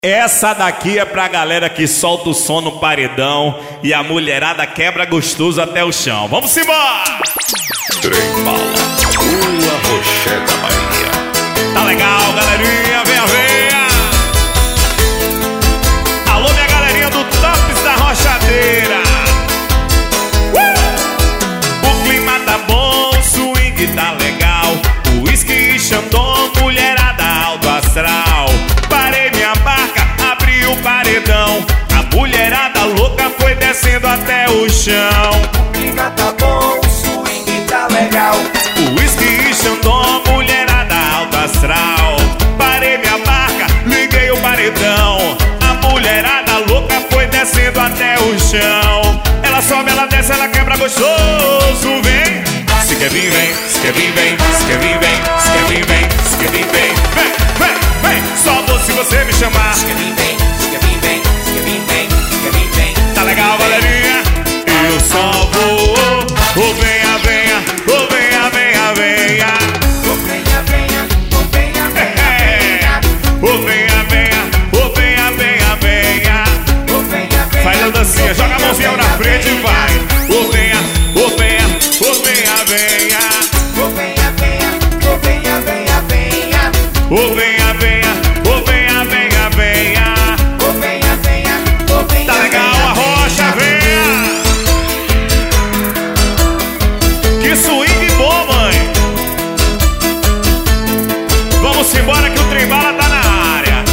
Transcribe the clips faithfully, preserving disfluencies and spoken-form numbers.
Essa daqui é pra galera que solta o som no paredão e a mulherada quebra gostoso até o chão. Vamos embora! Trem bala, Ula Rocheta Bahia. Tá legal, galerinha, venha, venha! Alô, minha galerinha do Tops da Rochadeira. Uh! O clima tá bom, o swing tá legal. O uísque Xandão, mulherada alto astral. Parei minha barca, abri o paredão. A mulherada louca foi descendo até o chão. O clima tá bom, o swing tá legal. O uísque Xandão, mulherada alto astral. Parei minha barca, liguei o paredão. A mulherada louca foi descendo até o chão. Ela sobe, ela desce, ela quebra gostoso, vem. Se quer vir, vem, se quer vir, vem, se quer vir, vem, se quer vir, vem, se quer vir, vem. Vem, vem, vem, só vou se você me chamar. Se quer vir, vem, se quer vir, vem, se quer vir, vem, se quer vir, vem. Tá legal, galerinha? Eu só vou, oh venha, venha, oh venha, venha, venha. Oh venha, venha, oh venha, venha, venha. Oh venha, venha, oh venha, venha, venha. Oh venha, venha. Faz a dancinha, joga a mãozinha na frente e vai. Oh venha, oh venha, oh venha, venha. Oh venha, venha, oh venha, venha, venha. Oh venha, venha, oh venha, venha, venha. Oh venha, venha, oh venha. Tá legal a rocha, venha. Que swing bom, mãe. Vamos embora que o trem bala tá na área.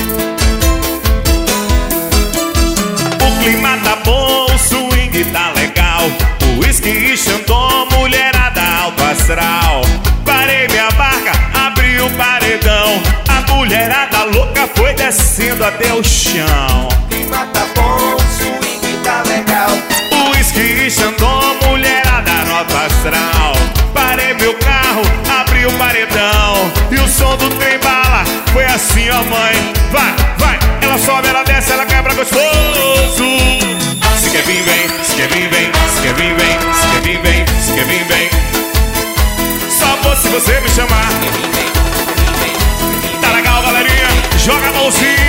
O clima tá bom, o swing tá legal. O uísque Xandão, mulherada alto astral. Parei minha barca, abri o paredão. A mulherada louca foi descendo até o chão. O clima tá bom, o swing tá legal. O uísque Xandão, mulherada no alto astral. Parei meu carro, abri o paredão. E o som do trem bala foi assim, ó mãe. Vai, vai, ela sobe, ela desce, ela quebra gostoso. Se quer vir, vem, se quer vir, vem, se quer vir, vem, se quer vir, vem, se quer vir, vem. Só vou se você me chamar. Tá legal, galerinha? Joga a mãozinha.